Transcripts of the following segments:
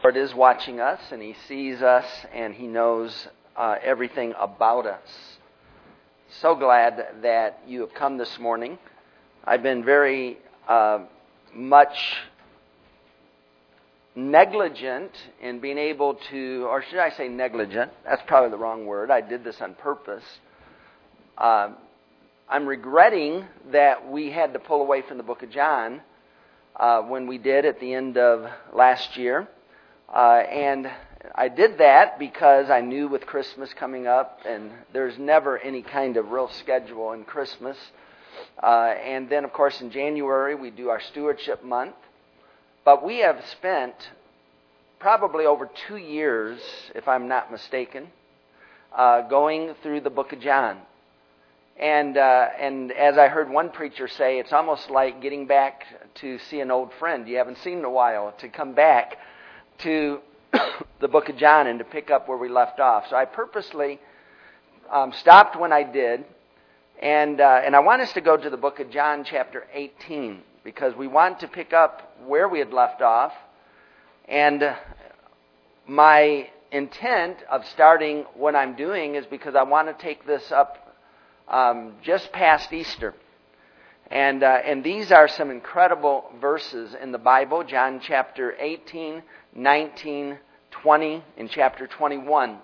Lord is watching us, and He sees us, and He knows everything about us. So glad that you have come this morning. I've been very much negligent in being able to, or should I say negligent? That's probably the wrong word. I did this on purpose. I'm regretting that we had to pull away from the book of John when we did at the end of last year. And I did that because I knew with Christmas coming up, and there's never any kind of real schedule in Christmas. And then, of course, in January we do our stewardship month. But we have spent probably over 2 years, if I'm not mistaken, going through the book of John. And as I heard one preacher say, it's almost like getting back to see an old friend you haven't seen in a while, to come back to the book of John and to pick up where we left off. So I purposely stopped when I did, and I want us to go to the book of John chapter 18, because we want to pick up where we had left off. And my intent of starting what I'm doing is because I want to take this up just past Easter. And these are some incredible verses in the Bible. John chapter 18, 19, 20, and chapter 21.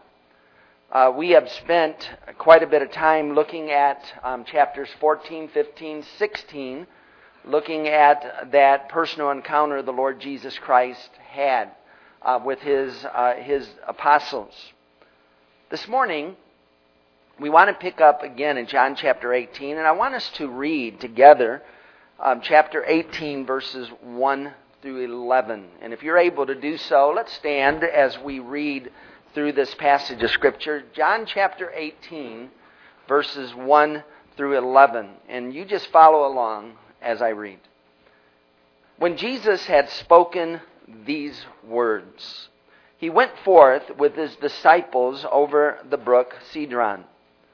We have spent quite a bit of time looking at chapters 14, 15, 16, looking at that personal encounter the Lord Jesus Christ had with His apostles. This morning, we want to pick up again in John chapter 18, and I want us to read together chapter 18, verses 1 through 11. And if you're able to do so, let's stand as we read through this passage of Scripture. John chapter 18, verses 1 through 11. And you just follow along as I read. When Jesus had spoken these words, He went forth with His disciples over the brook Cedron,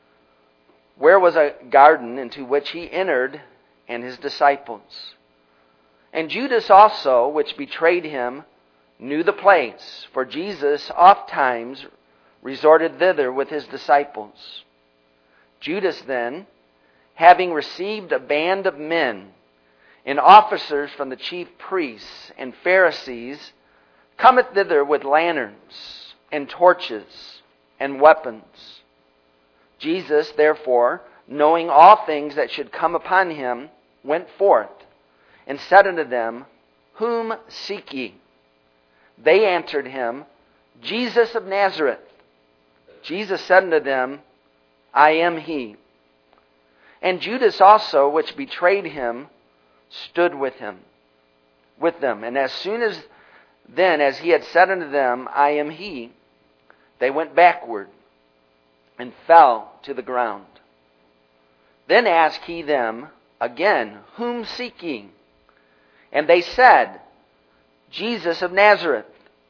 where was a garden into which He entered and His disciples. And Judas also, which betrayed Him, knew the place, for Jesus ofttimes resorted thither with His disciples. Judas then, having received a band of men and officers from the chief priests and Pharisees, cometh thither with lanterns and torches and weapons. Jesus, therefore, knowing all things that should come upon Him, went forth, and said unto them, Whom seek ye? They answered Him, Jesus of Nazareth. Jesus said unto them, I am He. And Judas also, which betrayed Him, stood with them. And as soon as then, as He had said unto them, I am He, they went backward and fell to the ground. Then asked He them again, Whom seek ye? And they said, Jesus of Nazareth.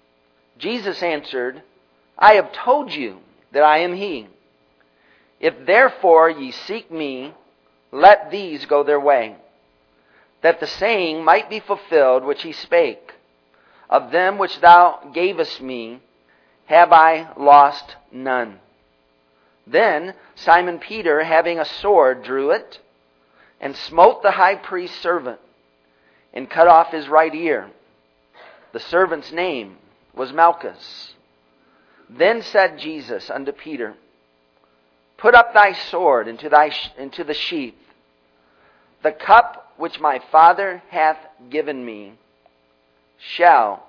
Jesus answered, I have told you that I am He. If therefore ye seek me, let these go their way, that the saying might be fulfilled which He spake, Of them which thou gavest me, have I lost none. Then Simon Peter, having a sword, drew it, and smote the high priest's servant, and cut off his right ear. The servant's name was Malchus. Then said Jesus unto Peter, Put up thy sword into the sheath. The cup which my Father hath given me, shall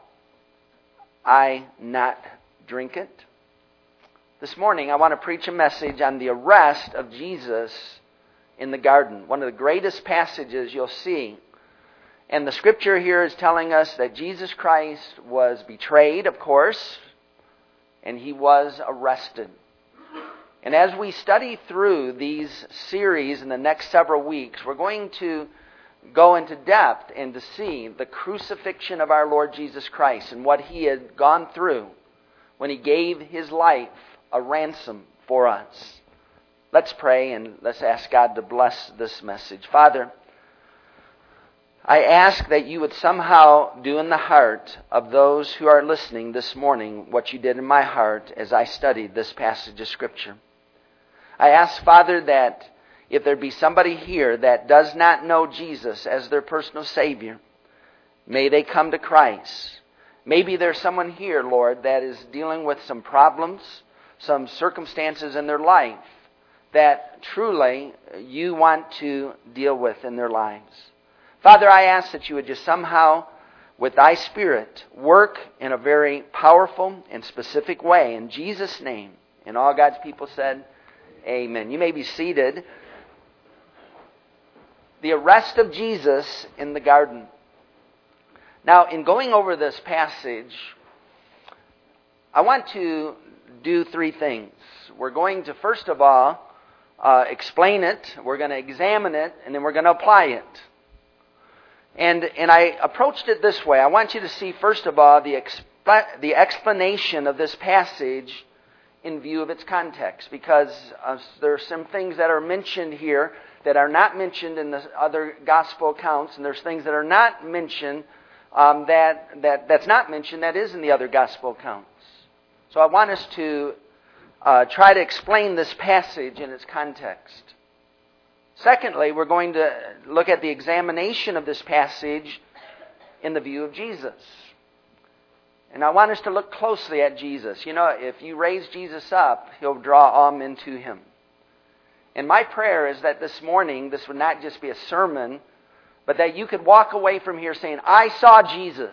I not drink it? This morning I want to preach a message on the arrest of Jesus in the garden. One of the greatest passages you'll see. And the Scripture here is telling us that Jesus Christ was betrayed, of course, and He was arrested. And as we study through these series in the next several weeks, we're going to go into depth and to see the crucifixion of our Lord Jesus Christ and what He had gone through when He gave His life a ransom for us. Let's pray and let's ask God to bless this message. Father, I ask that you would somehow do in the heart of those who are listening this morning what you did in my heart as I studied this passage of Scripture. I ask, Father, that if there be somebody here that does not know Jesus as their personal Savior, may they come to Christ. Maybe there's someone here, Lord, that is dealing with some problems, some circumstances in their life that truly you want to deal with in their lives. Father, I ask that you would just somehow, with thy Spirit, work in a very powerful and specific way. In Jesus' name. And all God's people said, amen. You may be seated. The arrest of Jesus in the garden. Now, in going over this passage, I want to do three things. We're going to, first of all, explain it, we're going to examine it, and then we're going to apply it. And I approached it this way. I want you to see, first of all, the explanation of this passage in view of its context, because there are some things that are mentioned here that are not mentioned in the other gospel accounts, and there's things that are not mentioned that's not mentioned that is in the other gospel accounts. So I want us to try to explain this passage in its context. Secondly, we're going to look at the examination of this passage in the view of Jesus. And I want us to look closely at Jesus. You know, if you raise Jesus up, He'll draw all men to Him. And my prayer is that this morning, this would not just be a sermon, but that you could walk away from here saying, I saw Jesus.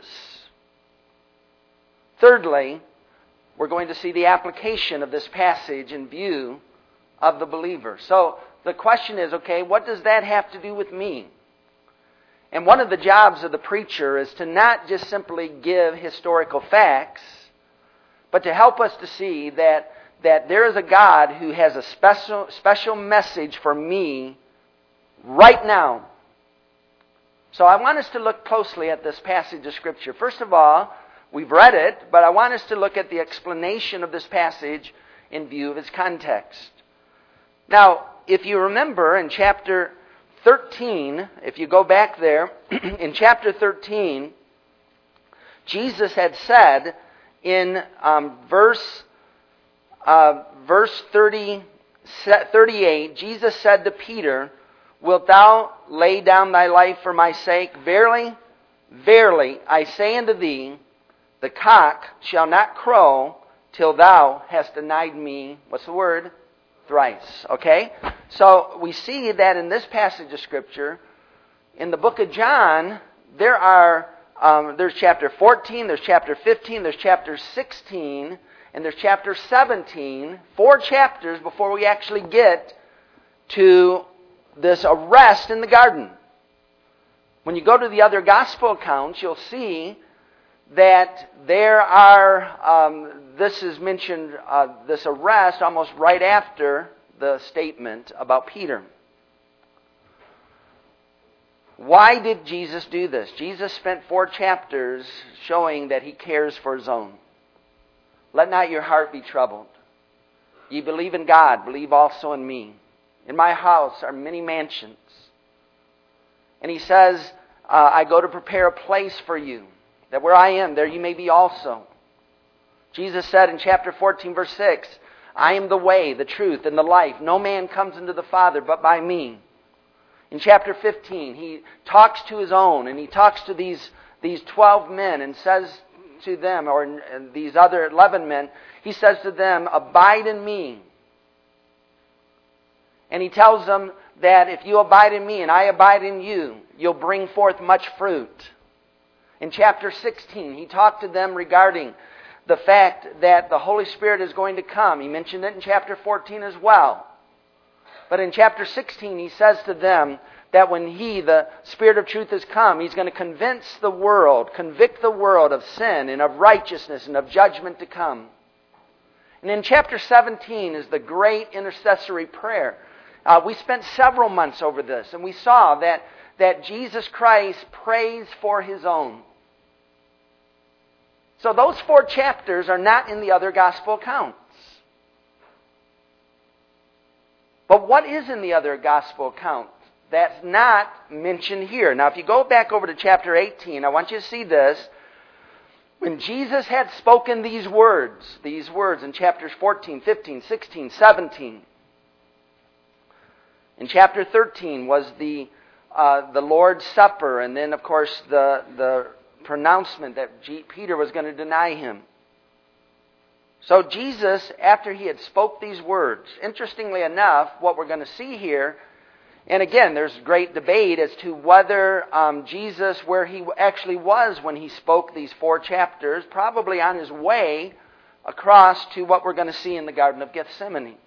Thirdly, we're going to see the application of this passage in view of the believer. So the question is, okay, what does that have to do with me? And one of the jobs of the preacher is to not just simply give historical facts, but to help us to see that there is a God who has a special message for me right now. So I want us to look closely at this passage of Scripture. First of all, we've read it, but I want us to look at the explanation of this passage in view of its context. Now, if you remember in chapter 13, if you go back there, in chapter 13, Jesus had said in verse 38, Jesus said to Peter, Wilt thou lay down thy life for my sake? Verily, verily, I say unto thee, the cock shall not crow till thou hast denied me, what's the word? Thrice. Okay? So we see that in this passage of Scripture, in the book of John, there's chapter 14, there's chapter 15, there's chapter 16, and there's chapter 17, 4 chapters before we actually get to this arrest in the garden. When you go to the other gospel accounts, you'll see that there are, this is mentioned, this arrest almost right after the statement about Peter. Why did Jesus do this? Jesus spent 4 chapters showing that He cares for His own. Let not your heart be troubled. Ye believe in God, believe also in me. In my house are many mansions. And He says, I go to prepare a place for you, that where I am, there you may be also. Jesus said in chapter 14, verse 6, I am the way, the truth, and the life. No man comes into the Father but by me. In chapter 15, He talks to His own, and He talks to these 12 men and says to them, or these other 11 men, He says to them, abide in me. And He tells them that if you abide in me and I abide in you, you'll bring forth much fruit. In chapter 16, He talked to them regarding the fact that the Holy Spirit is going to come. He mentioned it in chapter 14 as well. But in chapter 16, He says to them that when He, the Spirit of truth, has come, He's going to convinct the world of sin and of righteousness and of judgment to come. And in chapter 17 is the great intercessory prayer. We spent several months over this, and we saw that Jesus Christ prays for His own. So those 4 chapters are not in the other gospel accounts. But what is in the other gospel accounts that's not mentioned here. Now, if you go back over to chapter 18, I want you to see this. When Jesus had spoken these words in chapters 14, 15, 16, 17, in chapter 13 was the Lord's Supper, and then, of course, the pronouncement that Peter was going to deny him. So Jesus, after he had spoke these words, interestingly enough, what we're going to see here, and again, there's great debate as to whether Jesus, where he actually was when he spoke these 4 chapters, probably on his way across to what we're going to see in the Garden of Gethsemane.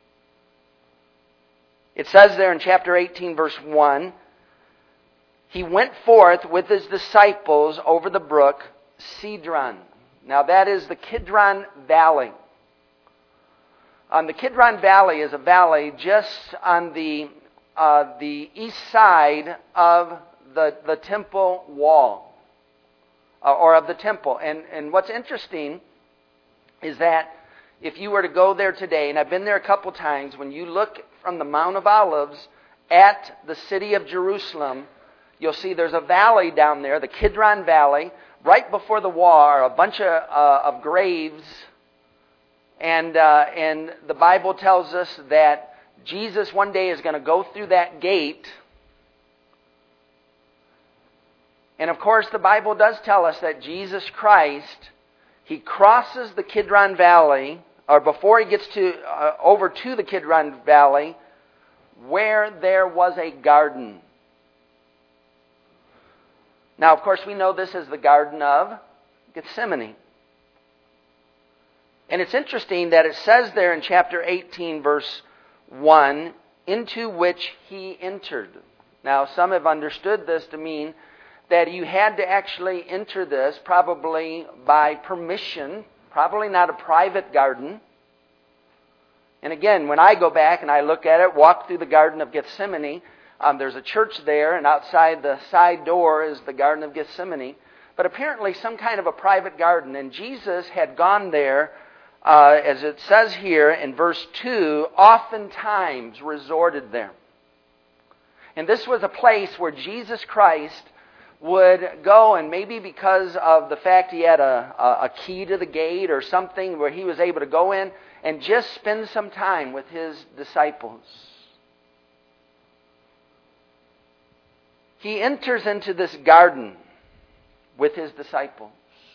It says there in chapter 18, verse 1, he went forth with his disciples over the brook Cedron. Now that is the Kidron Valley. The Kidron Valley is a valley just on the east side of the temple wall, or of the temple. And what's interesting is that if you were to go there today, and I've been there a couple times, when you look from the Mount of Olives at the city of Jerusalem, you'll see there's a valley down there, the Kidron Valley. Right before the wall are a bunch of graves, and the Bible tells us that Jesus one day is going to go through that gate. And of course, the Bible does tell us that Jesus Christ, he crosses the Kidron Valley, or before he gets over to the Kidron Valley, where there was a garden. Now, of course, we know this as the Garden of Gethsemane. And it's interesting that it says there in chapter 18, verse 1, into which he entered. Now, some have understood this to mean that you had to actually enter this probably by permission, probably not a private garden. And again, when I go back and I look at it, walk through the Garden of Gethsemane, there's a church there, and outside the side door is the Garden of Gethsemane. But apparently some kind of a private garden. And Jesus had gone there, as it says here in verse 2, oftentimes resorted there. And this was a place where Jesus Christ would go, and maybe because of the fact he had a key to the gate or something, where he was able to go in and just spend some time with his disciples. He enters into this garden with his disciples.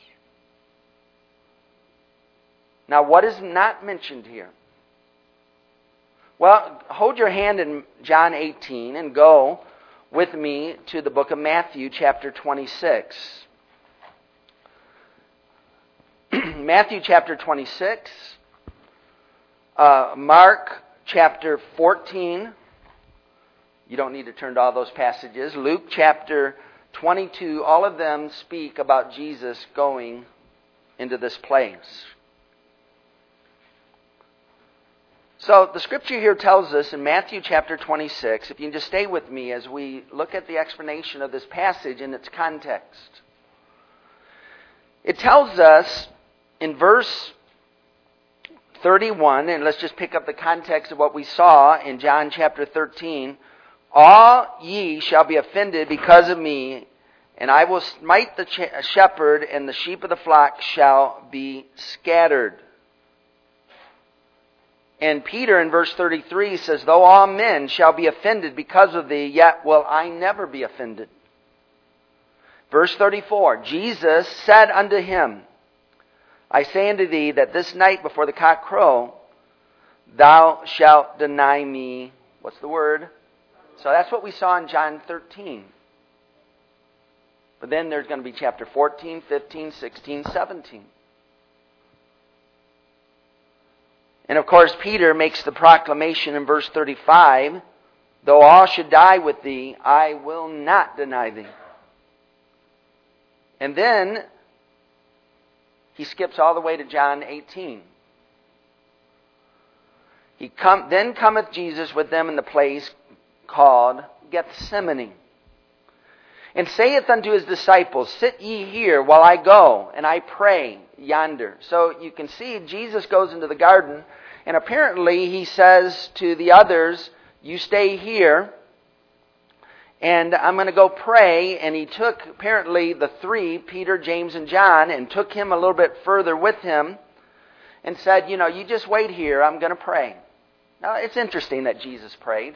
Now, what is not mentioned here? Well, hold your hand in John 18 and go with me to the book of Matthew, chapter 26. Matthew, chapter 26. Mark, chapter 14. You don't need to turn to all those passages. Luke chapter 22, all of them speak about Jesus going into this place. So the scripture here tells us in Matthew chapter 26, if you can just stay with me as we look at the explanation of this passage in its context. It tells us in verse 31, and let's just pick up the context of what we saw in John chapter 13, all ye shall be offended because of me, and I will smite the shepherd, and the sheep of the flock shall be scattered. And Peter in verse 33 says, though all men shall be offended because of thee, yet will I never be offended. Verse 34, Jesus said unto him, I say unto thee that this night before the cock crow, thou shalt deny me. What's the word? So that's what we saw in John 13. But then there's going to be chapter 14, 15, 16, 17. And of course, Peter makes the proclamation in verse 35, though all should die with thee, I will not deny thee. And then he skips all the way to John 18. Then cometh Jesus with them in the place called Gethsemane, and saith unto his disciples, sit ye here while I go, and I pray yonder. So you can see Jesus goes into the garden, and apparently he says to the others, you stay here, and I'm going to go pray. And he took apparently the three, Peter, James, and John, and took him a little bit further with him and said, you just wait here. I'm going to pray. Now, it's interesting that Jesus prayed.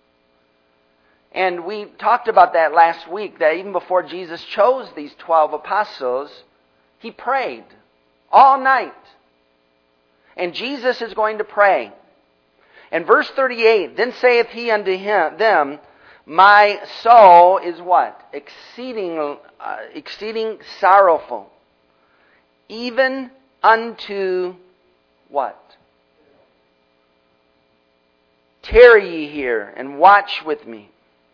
And we talked about that last week, that even before Jesus chose these 12 apostles, he prayed all night. And Jesus is going to pray. And verse 38, then saith he unto them, my soul is what? Exceeding sorrowful, even unto what? Tarry ye here and watch with me.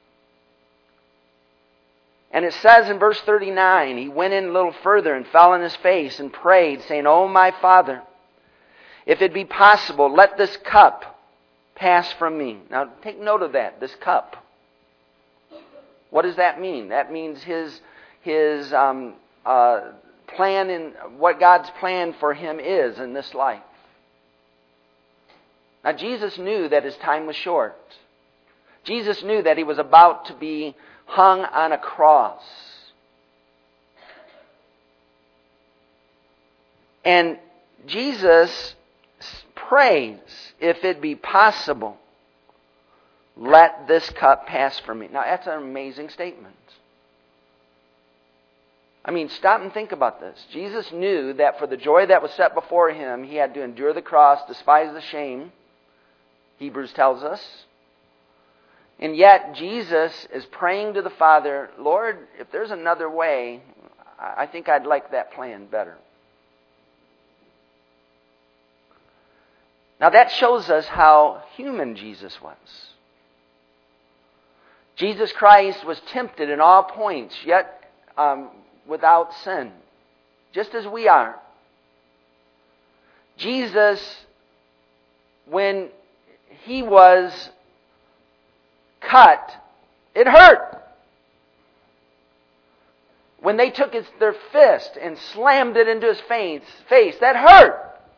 And it says in verse 39, he went in a little further and fell on his face and prayed, saying, O my Father, if it be possible, let this cup pass from me. Now take note of that, this cup. What does that mean? That means his plan and what God's plan for him is in this life. Now Jesus knew that his time was short. Jesus knew that he was about to be hung on a cross. And Jesus prays, if it be possible, let this cup pass from me. Now that's an amazing statement. I mean, stop and think about this. Jesus knew that for the joy that was set before him, he had to endure the cross, despise the shame, Hebrews tells us. And yet, Jesus is praying to the Father, Lord, if there's another way, I think I'd like that plan better. Now that shows us how human Jesus was. Jesus Christ was tempted in all points, yet without sin, just as we are. Jesus, when he was cut, it hurt. When they took their fist and slammed it into his face, that hurt.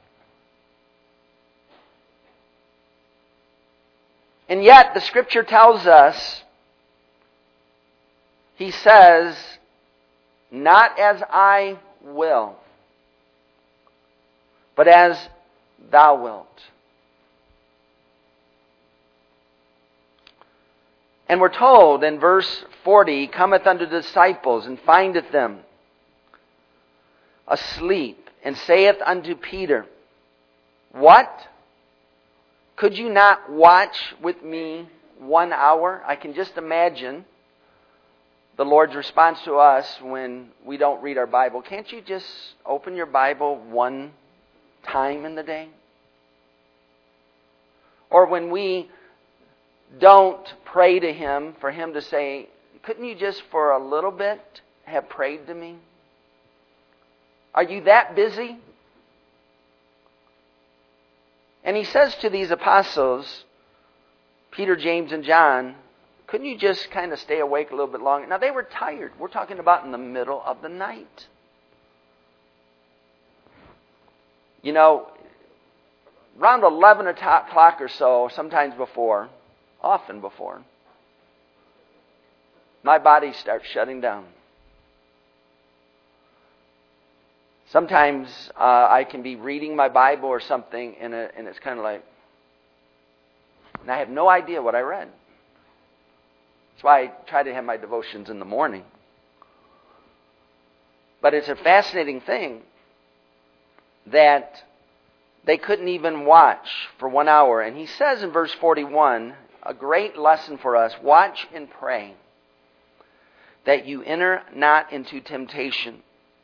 And yet the Scripture tells us, he says, not as I will, but as thou wilt. And we're told in verse 40, he cometh unto the disciples and findeth them asleep, and saith unto Peter, what? Could you not watch with me 1 hour? I can just imagine the Lord's response to us when we don't read our Bible. Can't you just open your Bible one time in the day? Or when we don't pray to him, for him to say, couldn't you just for a little bit have prayed to me? Are you that busy? And he says to these apostles, Peter, James, and John, couldn't you just kind of stay awake a little bit longer? Now they were tired. We're talking about in the middle of the night. You know, around 11 o'clock or so, sometimes before, often before, my body starts shutting down. Sometimes I can be reading my Bible or something, and it's kind of like, and I have no idea what I read. That's why I try to have my devotions in the morning. But it's a fascinating thing that they couldn't even watch for 1 hour. And he says in verse 41, a great lesson for us, watch and pray that you enter not into temptation.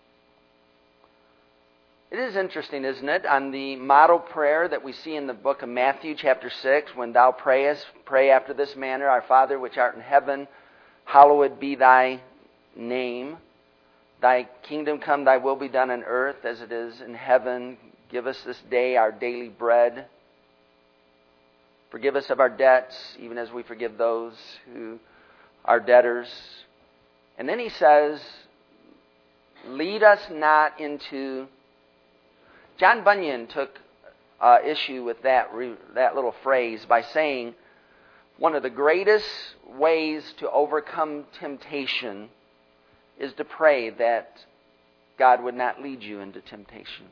It is interesting, isn't it, on the model prayer that we see in the book of Matthew chapter 6, when thou prayest, pray after this manner, Our Father which art in heaven, hallowed be thy name. Thy kingdom come, thy will be done on earth as it is in heaven. Give us this day our daily bread. Forgive us of our debts, even as we forgive those who are debtors. And then he says, lead us not into... John Bunyan took issue with that little phrase by saying, one of the greatest ways to overcome temptation is to pray that God would not lead you into temptation.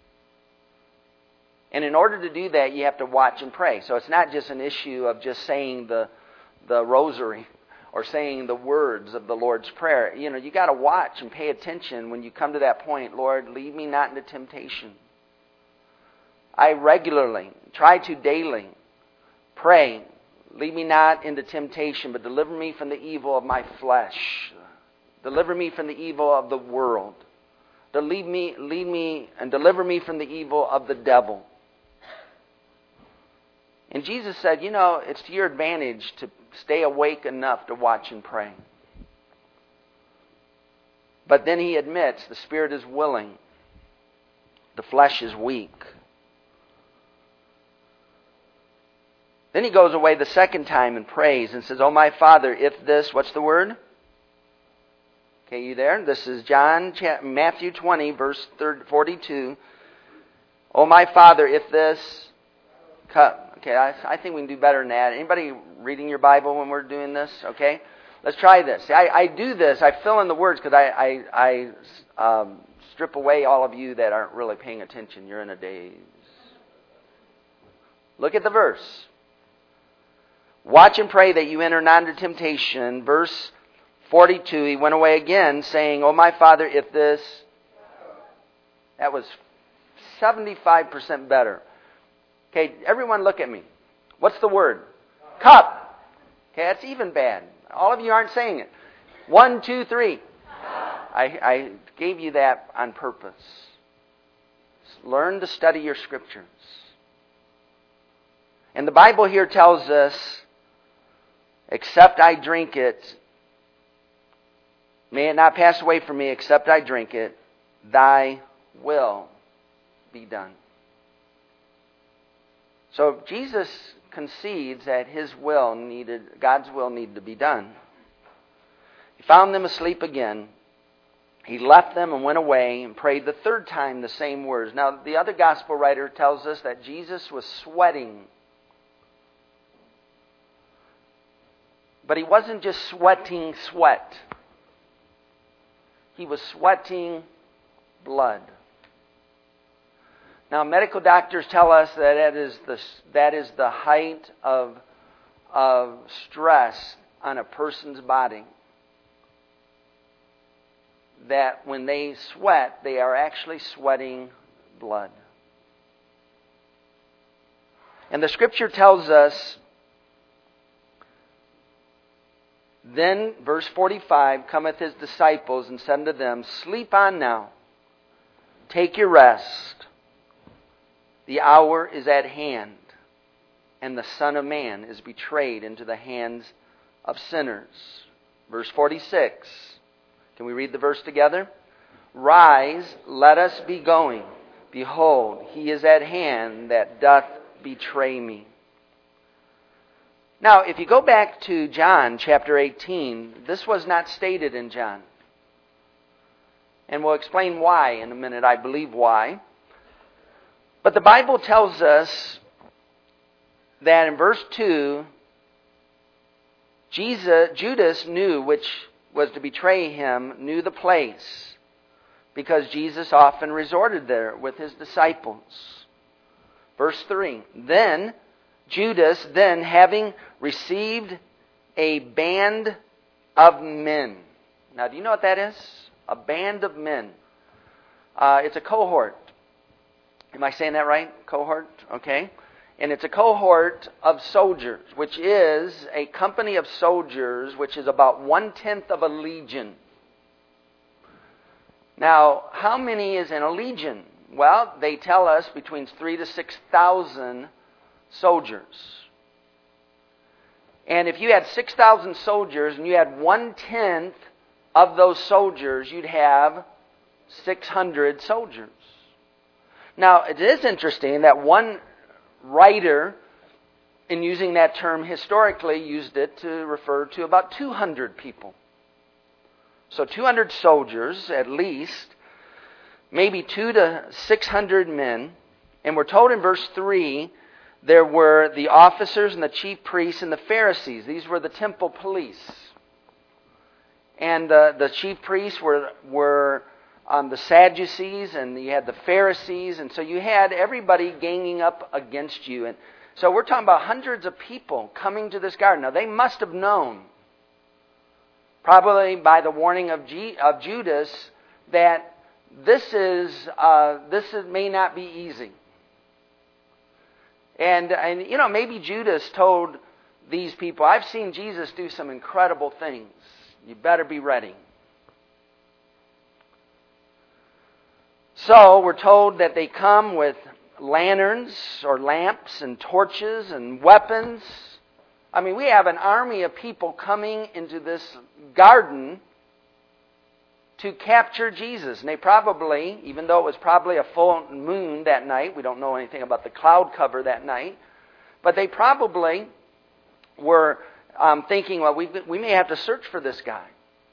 And in order to do that, you have to watch and pray. So it's not just an issue of just saying the rosary or saying the words of the Lord's Prayer. You got to watch and pay attention when you come to that point. Lord, lead me not into temptation. I regularly, try to daily, pray, lead me not into temptation, but deliver me from the evil of my flesh. Deliver me from the evil of the world. Lead me and deliver me from the evil of the devil. And Jesus said, it's to your advantage to stay awake enough to watch and pray. But then he admits the spirit is willing, the flesh is weak. Then he goes away the second time and prays and says, "Oh my Father, if this," what's the word? Okay, you there? This is Matthew 20, verse 42. "Oh my Father, if this cup..." Okay, I think we can do better than that. Anybody reading your Bible when we're doing this? Okay, let's try this. I do this. I fill in the words because I strip away all of you that aren't really paying attention. You're in a daze. Look at the verse. "Watch and pray that you enter not into temptation." Verse 42, he went away again saying, "Oh my Father, if this..." That was 75% better. Okay, everyone look at me. What's the word? Cup. Okay, that's even bad. All of you aren't saying it. 1, 2, 3. I gave you that on purpose. Learn to study your scriptures. And the Bible here tells us, "Except I drink it, may it not pass away from me, except I drink it, thy will be done." So Jesus concedes that God's will needed to be done. He found them asleep again. He left them and went away and prayed the third time the same words. Now, the other gospel writer tells us that Jesus was sweating. But he wasn't just sweating sweat. He was sweating blood. Now, medical doctors tell us that that is the height of stress on a person's body. That when they sweat, they are actually sweating blood. And the Scripture tells us, "Then," verse 45, "cometh his disciples and said unto them, Sleep on now, take your rest. The hour is at hand, and the Son of Man is betrayed into the hands of sinners." Verse 46. Can we read the verse together? "Rise, let us be going. Behold, he is at hand that doth betray me." Now, if you go back to John chapter 18, this was not stated in John. And we'll explain why in a minute, I believe why. But the Bible tells us that in verse 2, Judas knew which was to betray him, knew the place, because Jesus often resorted there with his disciples. Verse 3, "Then Judas, having received a band of men." Now, do you know what that is? A band of men. It's a cohort. Am I saying that right? Cohort? Okay. And it's a cohort of soldiers, which is a company of soldiers, which is about 1/10 of a legion. Now, how many is in a legion? Well, they tell us between 3,000 to 6,000 soldiers. And if you had 6,000 soldiers and you had 1/10 of those soldiers, you'd have 600 soldiers. Now, it is interesting that one writer, in using that term historically, used it to refer to about 200 people. So 200 soldiers, at least, maybe 200 to 600 men. And we're told in verse 3 there were the officers and the chief priests and the Pharisees. These were the temple police. And the chief priests were the Sadducees, and you had the Pharisees, and so you had everybody ganging up against you. And so we're talking about hundreds of people coming to this garden. Now they must have known, probably by the warning of Judas, that this may not be easy. And maybe Judas told these people, I've seen Jesus do some incredible things. You better be ready. So we're told that they come with lanterns or lamps and torches and weapons. I mean, we have an army of people coming into this garden to capture Jesus. And they probably, even though it was probably a full moon that night, we don't know anything about the cloud cover that night, but they probably were thinking, well, we may have to search for this guy.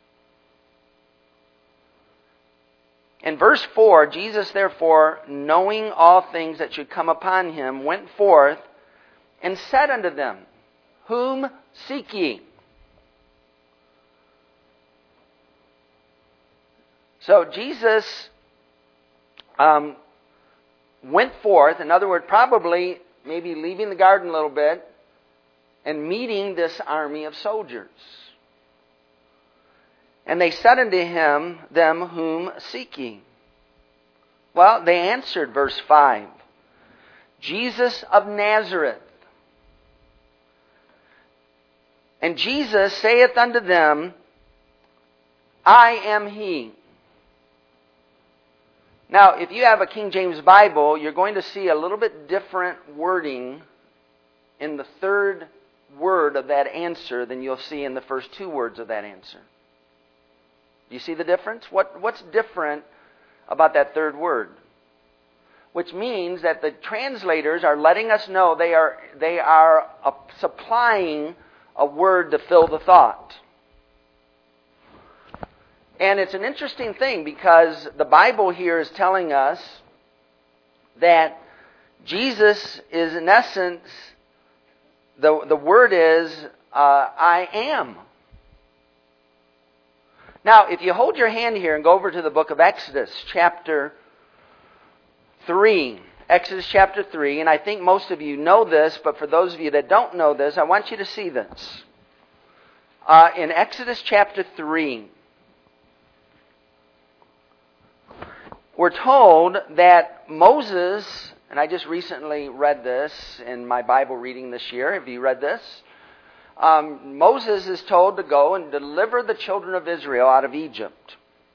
In verse 4, Jesus, therefore, knowing all things that should come upon him, went forth and said unto them, Whom seek ye? So Jesus went forth, in other words, probably maybe leaving the garden a little bit and meeting this army of soldiers. And they said unto him, Them whom seek ye? Well, they answered, verse 5, Jesus of Nazareth. And Jesus saith unto them, I am he. Now, if you have a King James Bible, you're going to see a little bit different wording in the third word of that answer than you'll see in the first two words of that answer. Do you see the difference? What's different about that third word? Which means that the translators are letting us know they are supplying a word to fill the thought. And it's an interesting thing because the Bible here is telling us that Jesus is, in essence, the word is, I am. Now, if you hold your hand here and go over to the book of Exodus, chapter 3. Exodus chapter 3, and I think most of you know this, but for those of you that don't know this, I want you to see this. In Exodus chapter 3, we're told that Moses, and I just recently read this in my Bible reading this year. Have you read this? Moses is told to go and deliver the children of Israel out of Egypt.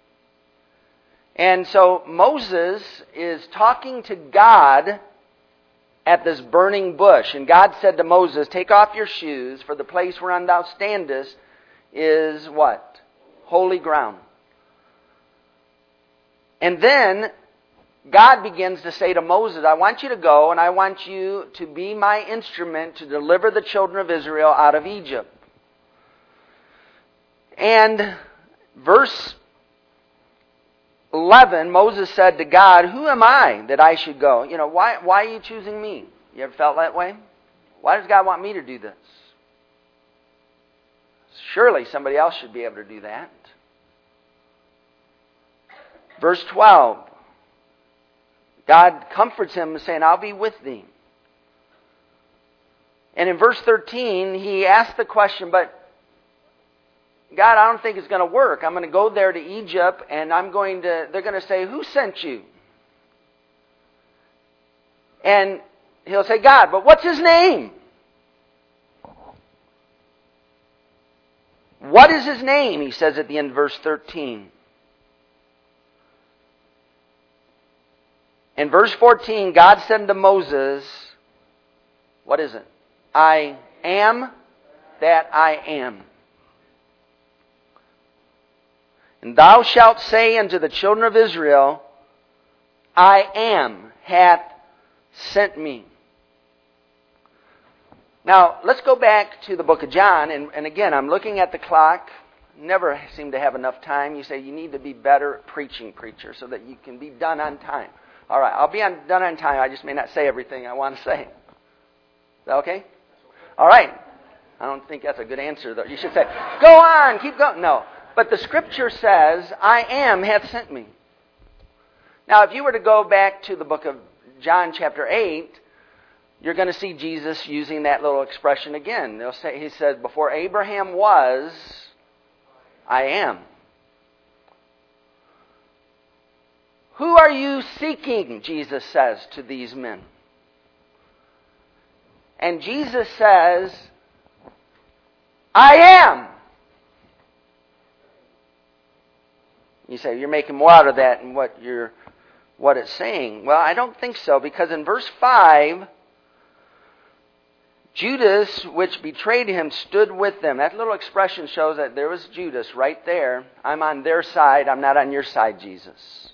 And so Moses is talking to God at this burning bush. And God said to Moses, Take off your shoes, for the place whereon thou standest is what? Holy ground. And then God begins to say to Moses, I want you to go and I want you to be my instrument to deliver the children of Israel out of Egypt. And verse 11, Moses said to God, Who am I that I should go? Why are you choosing me? You ever felt that way? Why does God want me to do this? Surely somebody else should be able to do that. Verse 12, God comforts him saying, I'll be with thee. And in verse 13, he asks the question, but God, I don't think it's going to work. I'm going to go there to Egypt and they're going to say, Who sent you? And he'll say, God, but what's his name? What is his name? He says at the end of verse 13. In verse 14, God said unto Moses, what is it? I am that I am. And thou shalt say unto the children of Israel, I am hath sent me. Now, let's go back to the book of John. And again, I'm looking at the clock. Never seem to have enough time. You say you need to be better at preaching, preacher, so that you can be done on time. All right, I'll be done on time. I just may not say everything I want to say. that okay? All right. I don't think that's a good answer, though. You should say, go on, keep going. No. But the Scripture says, I am hath sent me. Now, if you were to go back to the book of John chapter 8, you're going to see Jesus using that little expression again. He said, before Abraham was, I am. Who are you seeking, Jesus says to these men. And Jesus says, I am. You say, you're making more out of that than what it's saying. Well, I don't think so, because in verse 5, Judas, which betrayed him, stood with them. That little expression shows that there was Judas right there. I'm on their side, I'm not on your side, Jesus.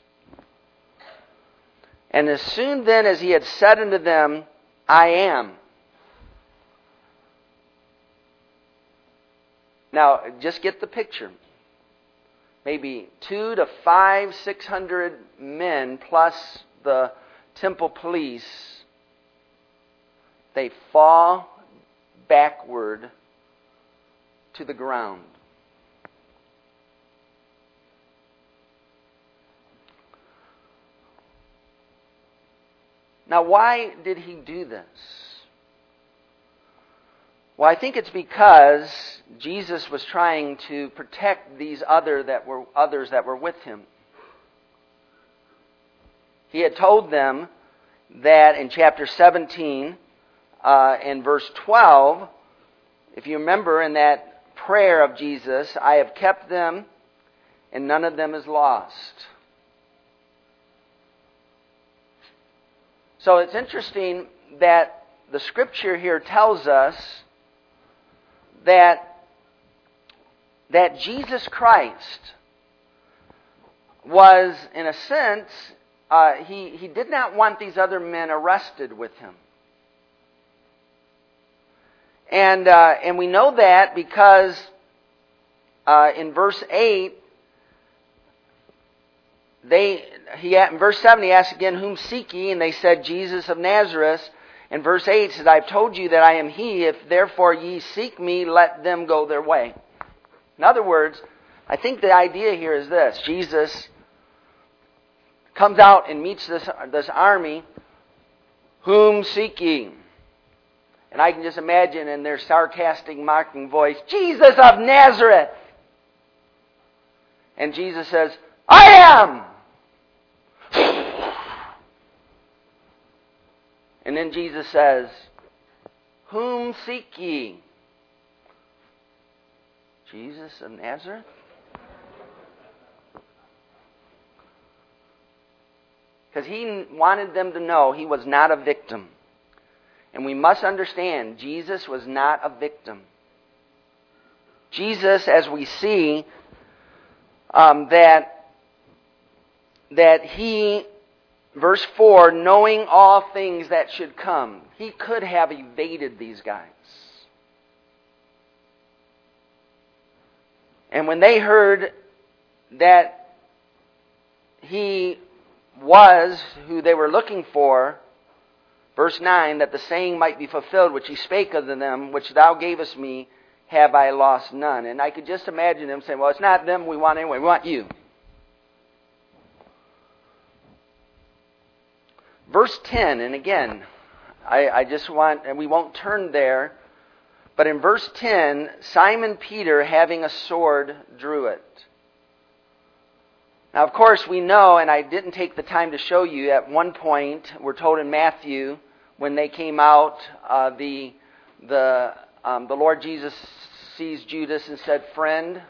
And as soon then as he had said unto them, I am. Now, just get the picture. Maybe 200 to 500, 600 men plus the temple police. They fall backward to the ground. Now, why did he do this? Well, I think it's because Jesus was trying to protect these others that were with him. He had told them that in chapter 17, in verse 12, if you remember in that prayer of Jesus, I have kept them and none of them is lost. So it's interesting that the Scripture here tells us that Jesus Christ was, in a sense, he did not want these other men arrested with him. And we know that because in verse 8, in verse 7 he asked again, whom seek ye? And they said, Jesus of Nazareth. And verse 8 says, I have told you that I am he. If therefore ye seek me, let them go their way. In other words, I think the idea here is this. Jesus comes out and meets this army. Whom seek ye? And I can just imagine in their sarcastic, mocking voice, Jesus of Nazareth. And Jesus says, I am! And then Jesus says, whom seek ye? Jesus of Nazareth? Because he wanted them to know he was not a victim. And we must understand, Jesus was not a victim. Jesus, as we see, that he, verse 4, knowing all things that should come, he could have evaded these guys. And when they heard that he was who they were looking for, verse 9, that the saying might be fulfilled, which he spake unto them, which thou gavest me, have I lost none. And I could just imagine them saying, well, it's not them we want anyway, we want you. Verse 10, and again, I just want, and we won't turn there, but in verse 10, Simon Peter, having a sword, drew it. Now, of course, we know, and I didn't take the time to show you, at one point, we're told in Matthew, when they came out, the Lord Jesus sees Judas and said, friend,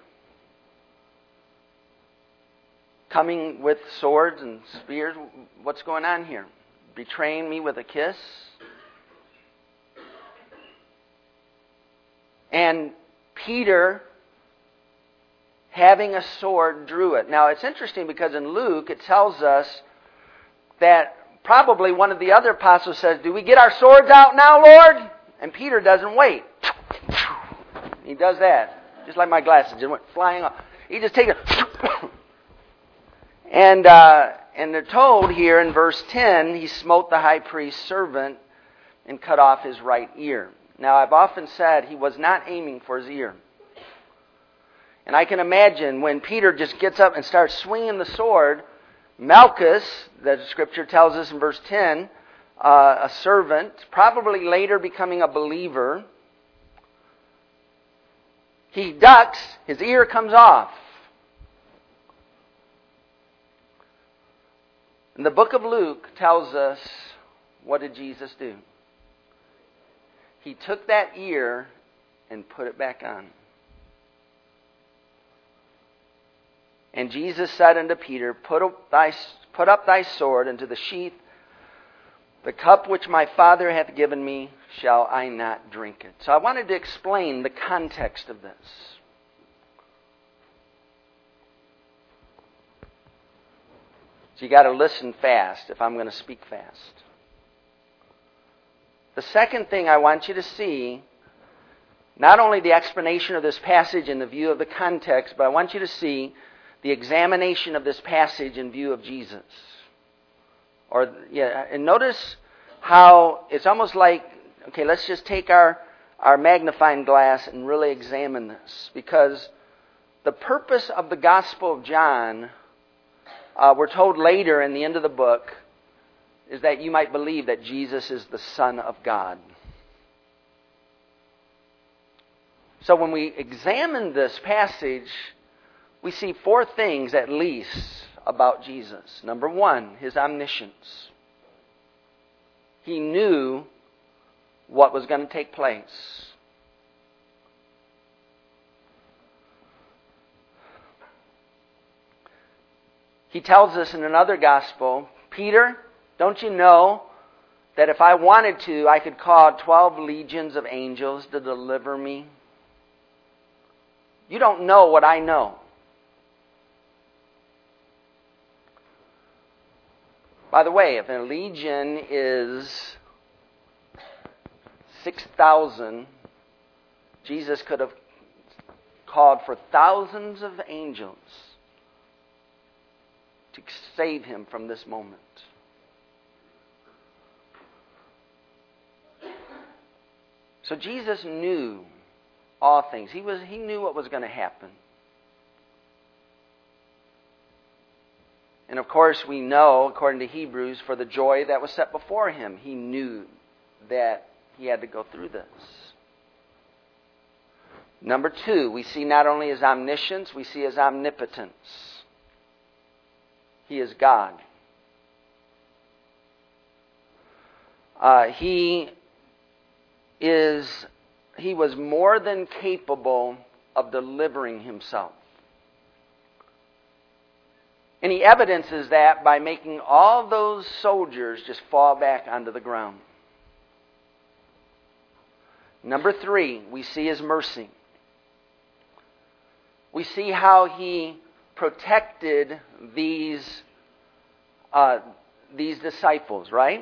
coming with swords and spears, what's going on here? Betraying me with a kiss? And Peter, having a sword, drew it. Now, it's interesting because in Luke, it tells us that probably one of the other apostles says, do we get our swords out now, Lord? And Peter doesn't wait. He does that. Just like my glasses just went flying off. He just takes it. And they're told here in verse 10, he smote the high priest's servant. and cut off his right ear. Now, I've often said he was not aiming for his ear. And I can imagine when Peter just gets up and starts swinging the sword, Malchus, the scripture tells us in verse 10, a servant, probably later becoming a believer, he ducks, his ear comes off. And the book of Luke tells us, what did Jesus do? He took that ear and put it back on. And Jesus said unto Peter, Put up thy sword into the sheath. The cup which my Father hath given me, shall I not drink it? So I wanted to explain the context of this. So you got to listen fast if I'm going to speak fast. The second thing I want you to see, not only the explanation of this passage in the view of the context, but I want you to see the examination of this passage in view of Jesus. And notice how it's almost like, okay, let's just take our magnifying glass and really examine this. Because the purpose of the Gospel of John, we're told later in the end of the book, is that you might believe that Jesus is the Son of God. So when we examine this passage, we see four things at least about Jesus. Number one, his omniscience. He knew what was going to take place. He tells us in another gospel, Peter, don't you know that if I wanted to, I could call 12 legions of angels to deliver me? You don't know what I know. By the way, if a legion is 6,000, Jesus could have called for thousands of angels to save him from this moment. So Jesus knew all things. He knew what was going to happen. And of course we know, according to Hebrews, for the joy that was set before him, he knew that he had to go through this. Number two, we see not only his omniscience, we see his omnipotence. He is God. He was more than capable of delivering himself. And he evidences that by making all those soldiers just fall back onto the ground. Number three, we see his mercy. We see how he protected these disciples, right?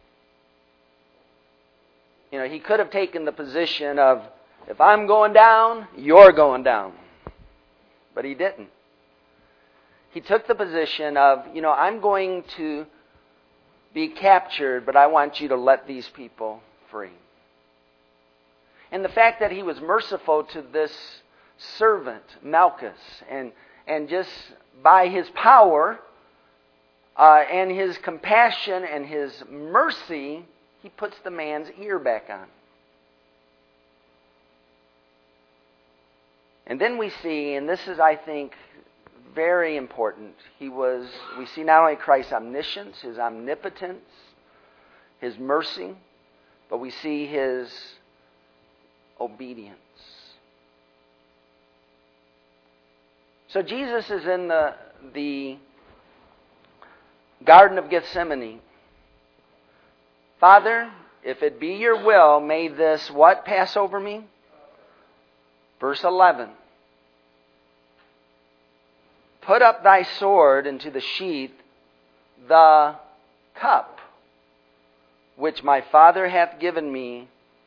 You know, he could have taken the position of, if I'm going down, you're going down. But he didn't. He took the position of, I'm going to be captured, but I want you to let these people free. And the fact that he was merciful to this servant, Malchus, and just by his power and his compassion and his mercy, he puts the man's ear back on. And then we see, and this is, I think, very important, we see not only Christ's omniscience, his omnipotence, his mercy, but we see his obedience. So Jesus is in the Garden of Gethsemane. Father, if it be your will, may this what pass over me? Verse 11. Put up thy sword into the sheath, the cup which my Father hath given me,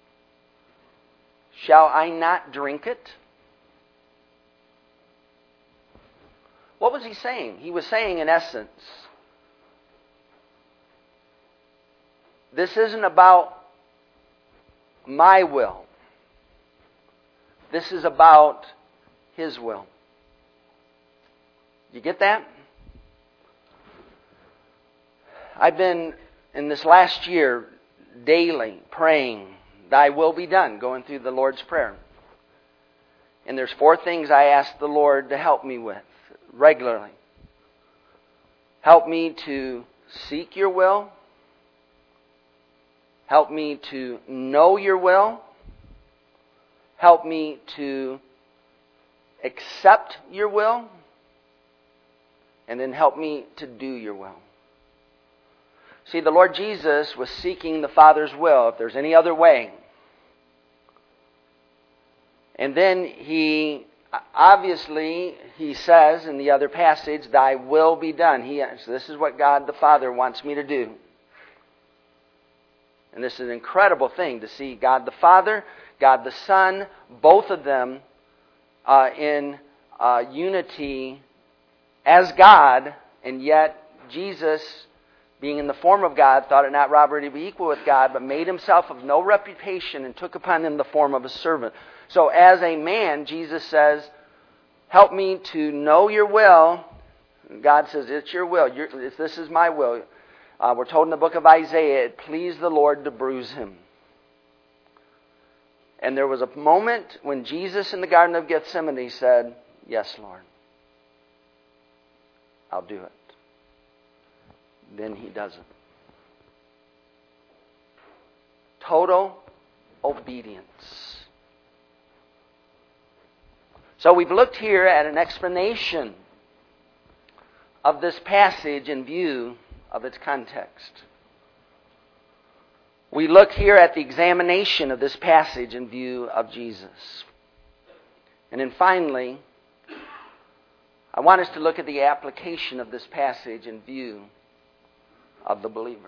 shall I not drink it? What was he saying? He was saying, in essence, this isn't about my will. This is about His will. You get that? I've been, in this last year, daily praying, Thy will be done, going through the Lord's Prayer. And there's 4 things I ask the Lord to help me with regularly. Help me to seek Your will. Help me to know Your will. Help me to accept Your will. And then help me to do Your will. See, the Lord Jesus was seeking the Father's will, if there's any other way. And then He says in the other passage, Thy will be done. So this is what God the Father wants me to do. And this is an incredible thing to see God the Father, God the Son, both of them in unity as God, and yet Jesus, being in the form of God, thought it not robbery to be equal with God, but made Himself of no reputation and took upon Him the form of a servant. So as a man, Jesus says, help me to know Your will. And God says, it's Your will. This is my will. We're told in the book of Isaiah, it pleased the Lord to bruise Him. And there was a moment when Jesus in the Garden of Gethsemane said, yes, Lord, I'll do it. Then He does it. Total obedience. So we've looked here at an explanation of this passage in view of its context. We look here at the examination of this passage in view of Jesus. And then finally, I want us to look at the application of this passage in view of the believer.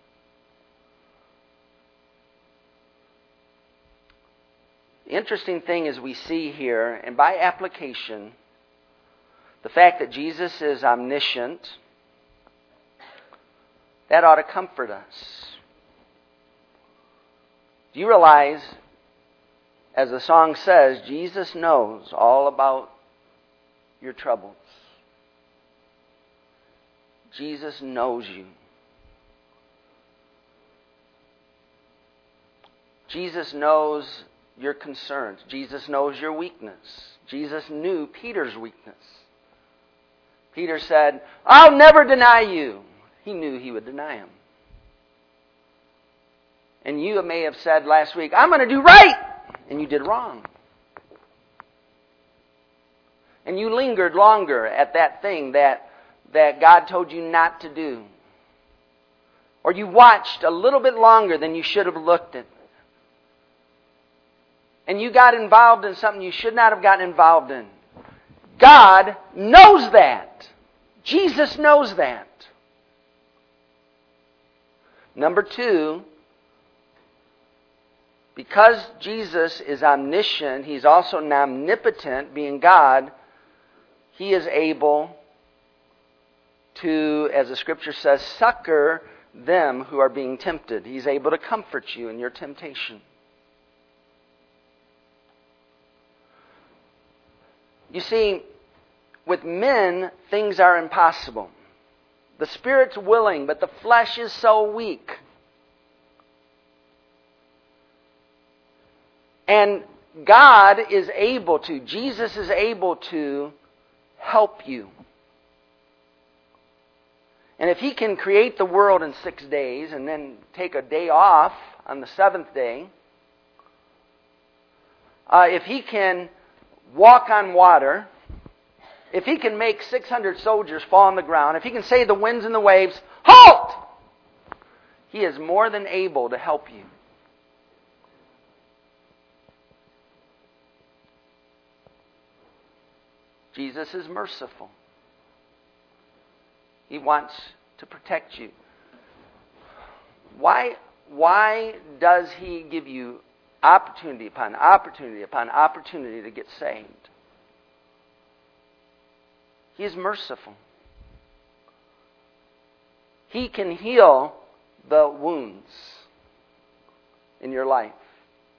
The interesting thing is we see here, and by application, the fact that Jesus is omniscient, that ought to comfort us. Do you realize, as the song says, Jesus knows all about your troubles. Jesus knows you. Jesus knows your concerns. Jesus knows your weakness. Jesus knew Peter's weakness. Peter said, I'll never deny you. He knew he would deny Him. And you may have said last week, I'm going to do right. And you did wrong. And you lingered longer at that thing that God told you not to do. Or you watched a little bit longer than you should have looked at. And you got involved in something you should not have gotten involved in. God knows that. Jesus knows that. Number 2, because Jesus is omniscient, He's also omnipotent, being God, He is able to, as the Scripture says, succor them who are being tempted. He's able to comfort you in your temptation. You see, with men, things are impossible. The Spirit's willing, but the flesh is so weak. And God is able to, Jesus is able to help you. And if He can create the world in 6 days and then take a day off on the 7th day, if He can walk on water, if He can make 600 soldiers fall on the ground, if He can say to the winds and the waves, halt! He is more than able to help you. Jesus is merciful. He wants to protect you. Why does He give you opportunity upon opportunity upon opportunity to get saved? He is merciful. He can heal the wounds in your life.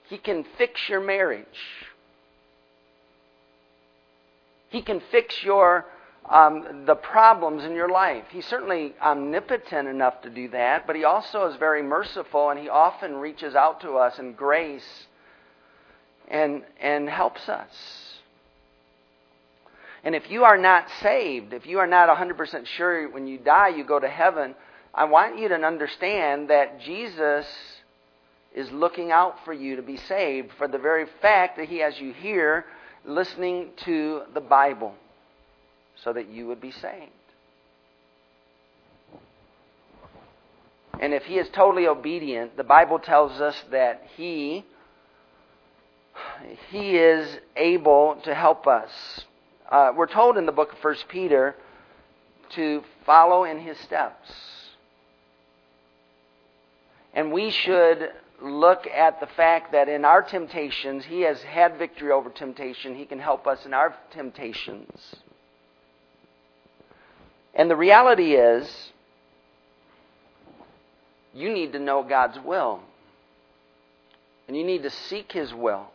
He can fix your marriage. He can fix the problems in your life. He's certainly omnipotent enough to do that, but He also is very merciful, and He often reaches out to us in grace and helps us. And if you are not saved, if you are not 100% sure when you die you go to heaven, I want you to understand that Jesus is looking out for you to be saved for the very fact that He has you here listening to the Bible so that you would be saved. And if He is totally obedient, the Bible tells us that He is able to help us. We're told in the book of 1 Peter to follow in His steps. And we should look at the fact that in our temptations, He has had victory over temptation. He can help us in our temptations. And the reality is, you need to know God's will. And you need to seek His will.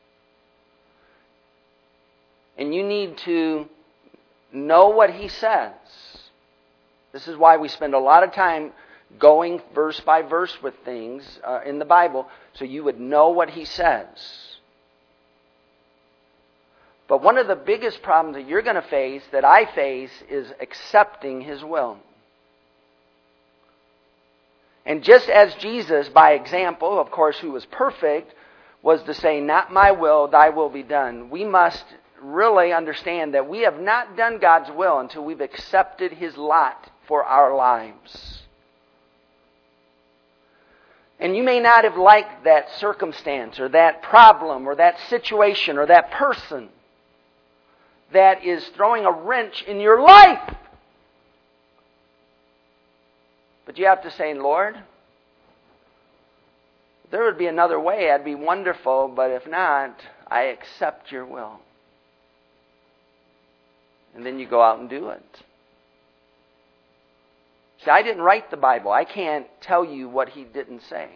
And you need to know what He says. This is why we spend a lot of time going verse by verse with things in the Bible, so you would know what He says. But one of the biggest problems that you're going to face, that I face, is accepting His will. And just as Jesus, by example, of course, who was perfect, was to say, "Not my will, thy will be done," we must really understand that we have not done God's will until we've accepted His lot for our lives. And you may not have liked that circumstance or that problem or that situation or that person that is throwing a wrench in your life. But you have to say, "Lord, if there would be another way, that'd be wonderful, but if not, I accept your will." And then you go out and do it. See, I didn't write the Bible. I can't tell you what He didn't say.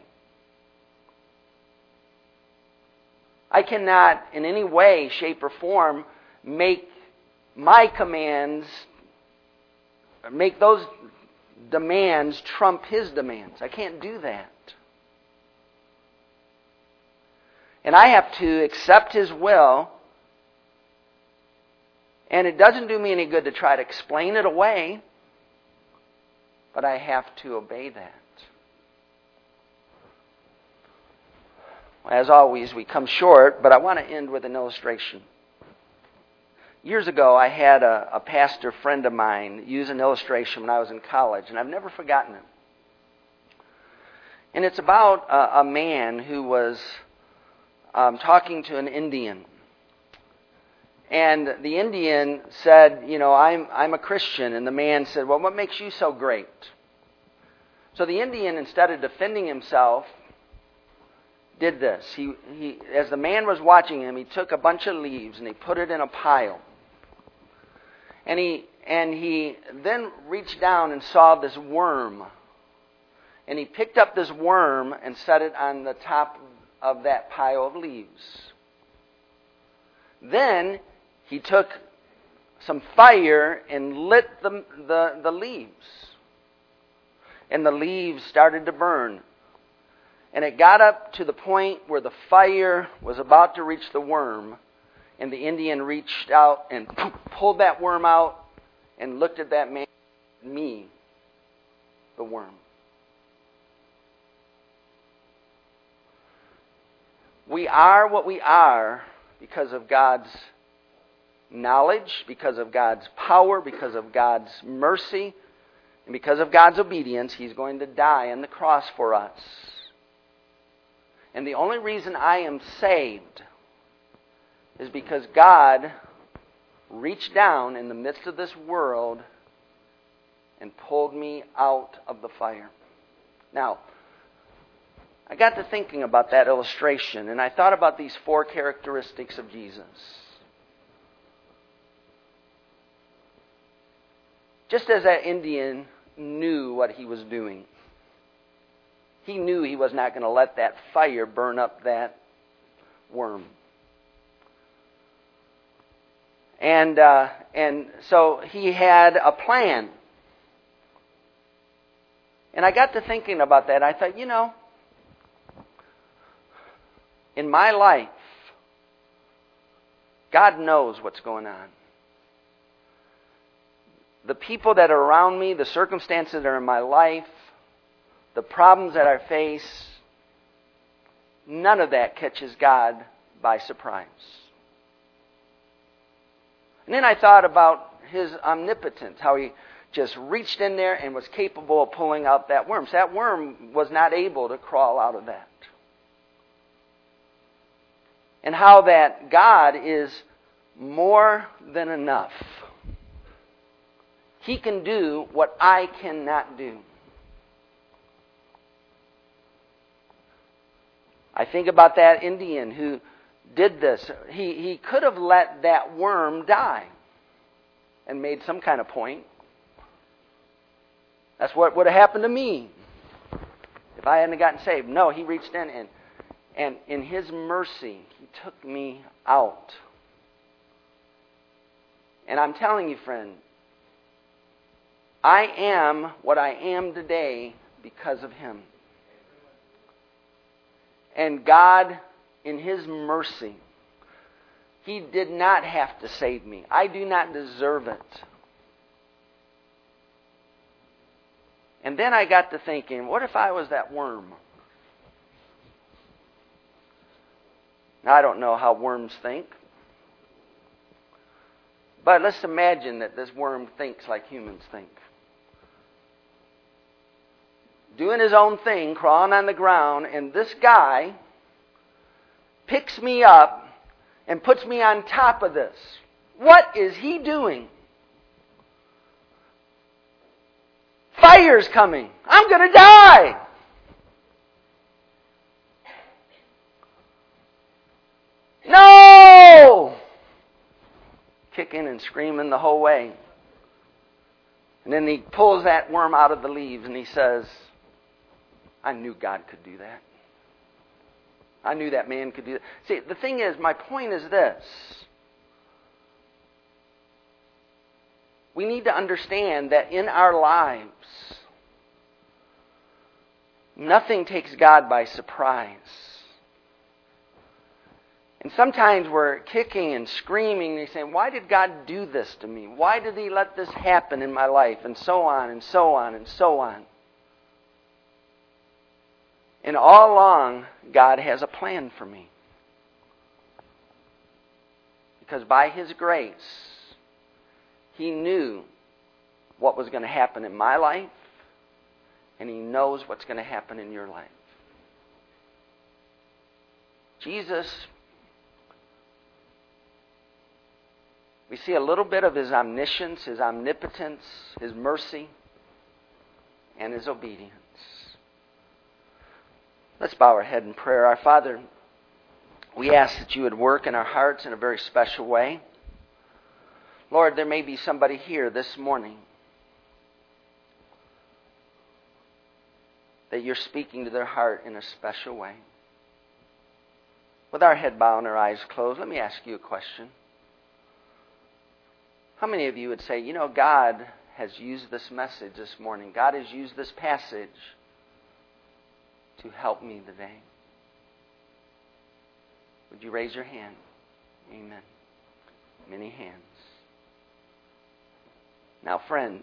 I cannot in any way, shape, or form make my commands, make those demands trump His demands. I can't do that. And I have to accept His will. And it doesn't do me any good to try to explain it away. But I have to obey that. As always, we come short, but I want to end with an illustration. Years ago, I had a pastor friend of mine use an illustration when I was in college, and I've never forgotten it. And it's about a man who was talking to an Indian. And the Indian said, I'm a Christian. And the man said, "Well, what makes you so great?" So the Indian, instead of defending himself, did this. He, as the man was watching him, he took a bunch of leaves and he put it in a pile. And he then reached down and saw this worm. And he picked up this worm and set it on the top of that pile of leaves. Then he took some fire and lit the leaves. And the leaves started to burn. And it got up to the point where the fire was about to reach the worm. And the Indian reached out and pulled that worm out and looked at that man, me, the worm. We are what we are because of God's knowledge, because of God's power, because of God's mercy, and because of God's obedience. He's going to die on the cross for us. And the only reason I am saved is because God reached down in the midst of this world and pulled me out of the fire. Now, I got to thinking about that illustration, and I thought about these 4 characteristics of Jesus. Just as that Indian knew what he was doing, he knew he was not going to let that fire burn up that worm. And so he had a plan. And I got to thinking about that. I thought, in my life, God knows what's going on. The people that are around me, the circumstances that are in my life, the problems that I face, none of that catches God by surprise. And then I thought about His omnipotence, how He just reached in there and was capable of pulling out that worm. So that worm was not able to crawl out of that. And how that God is more than enough. He can do what I cannot do. I think about that Indian who did this. He could have let that worm die and made some kind of point. That's what would have happened to me if I hadn't gotten saved. No, He reached in and in His mercy, He took me out. And I'm telling you, friend, I am what I am today because of Him. And God, in His mercy, He did not have to save me. I do not deserve it. And then I got to thinking, what if I was that worm? Now, I don't know how worms think. But let's imagine that this worm thinks like humans think. Doing his own thing, crawling on the ground, and this guy picks me up and puts me on top of this. What is he doing? Fire's coming. I'm going to die. No! Kicking and screaming the whole way. And then he pulls that worm out of the leaves and he says, I knew God could do that. I knew that man could do that. See, the thing is, my point is this. We need to understand that in our lives, nothing takes God by surprise. And sometimes we're kicking and screaming and saying, why did God do this to me? Why did He let this happen in my life? And so on and so on and so on. And all along, God has a plan for me. Because by His grace, He knew what was going to happen in my life, and He knows what's going to happen in your life. Jesus, we see a little bit of His omniscience, His omnipotence, His mercy, and His obedience. Let's bow our head in prayer. Our Father, we ask that You would work in our hearts in a very special way. Lord, there may be somebody here this morning that You're speaking to their heart in a special way. With our head bowed and our eyes closed, let me ask you a question. How many of you would say, God has used this message this morning. God has used this passage to help me today? Would you raise your hand? Amen. Many hands. Now, friend,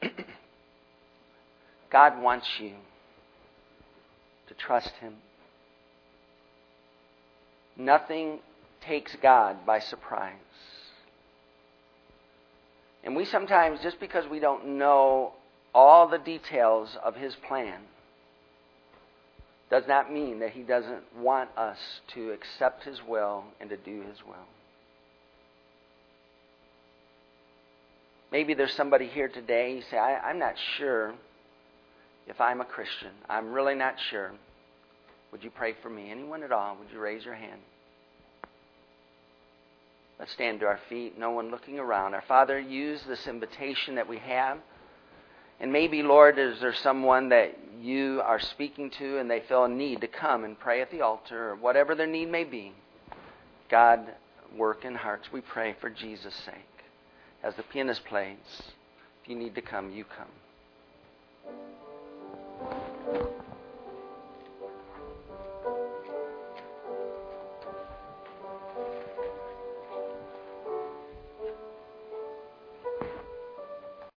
God wants you to trust Him. Nothing takes God by surprise. And we sometimes, just because we don't know all the details of His plan, does not mean that He doesn't want us to accept His will and to do His will. Maybe there's somebody here today, you say, I'm not sure if I'm a Christian. I'm really not sure. Would you pray for me? Anyone at all? Would you raise your hand? Let's stand to our feet, no one looking around. Our Father, use this invitation that we have. And maybe, Lord, is there someone that You are speaking to and they feel a need to come and pray at the altar, or whatever their need may be. God, work in hearts. We pray for Jesus' sake. As the pianist plays, if you need to come, you come.